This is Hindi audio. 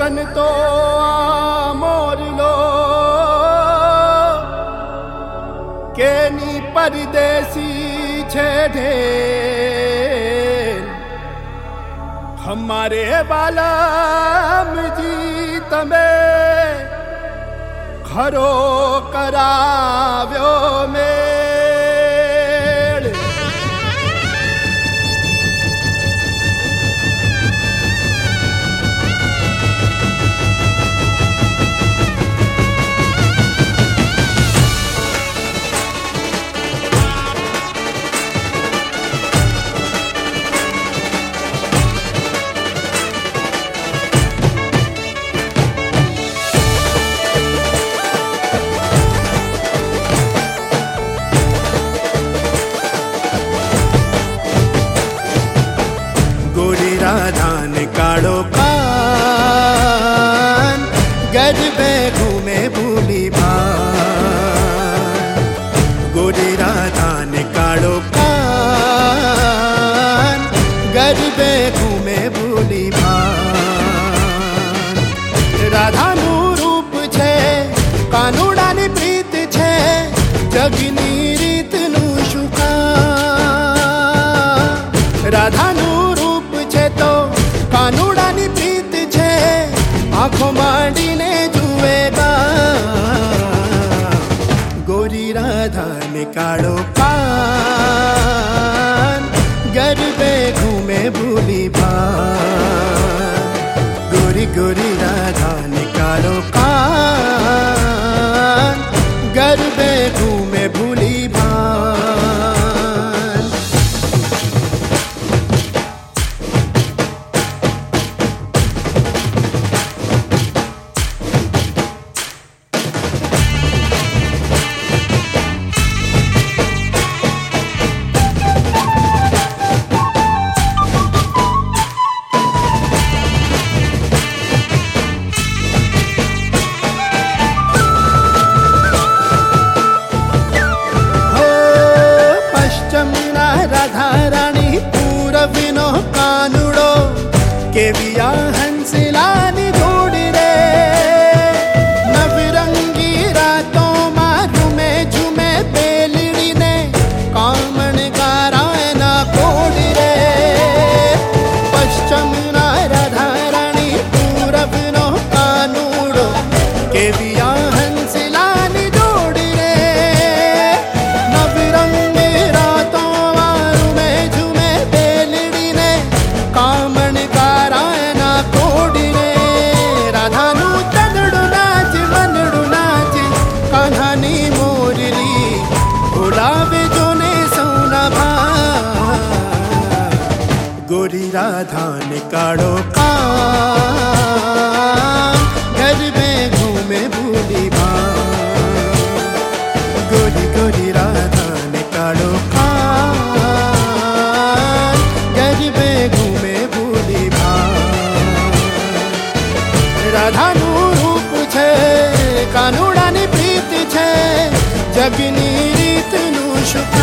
लगन तो मोर लो केनी परदेसी छेड़े हमारे बालम जी तमे खरो कराव्यो में राधान काड़ो कान गरबे घूमे भूली भान गोरी राधान काड़ो कान गरबे घूमे भूली भान राधानु रूप छे कानुडानी प्रीत छे जगनी रीत नु शुका राधानु तो कानुडानी प्रीत छे आँखों मांडीने जुएगा गोरी राधा निकालो कान गरबे घूमे भूली भान गोरी गोरी राधा निकालो कान गरबे घूमे भूली भान राधारानी पूरविनो कानुड़ो केविया हंसिलानी जोड़ी रे नवरंगी रातों मारू में झूमे बेलड़ी ने कामण गारायना कोड़ी रे पश्चिम ना राधारानी पूरविनो कानुड़ो केविया हंसिलानी जोड़ी रे नवरंगी रातों कामण गारायना कोड़ी रे राधानु तगड़ु नाच मनड़ु नाच कान्हानी मोरली गुलाबे जोने सोना भा गोरी राधा निकाड़ो कान घर में घूमे भूली भा गोरी गोरी राधा निकाड़ो कान घर में घूमे भूली भा राधानु रूप छे कानुडानी प्रीत छे जगनी रीत नु शुक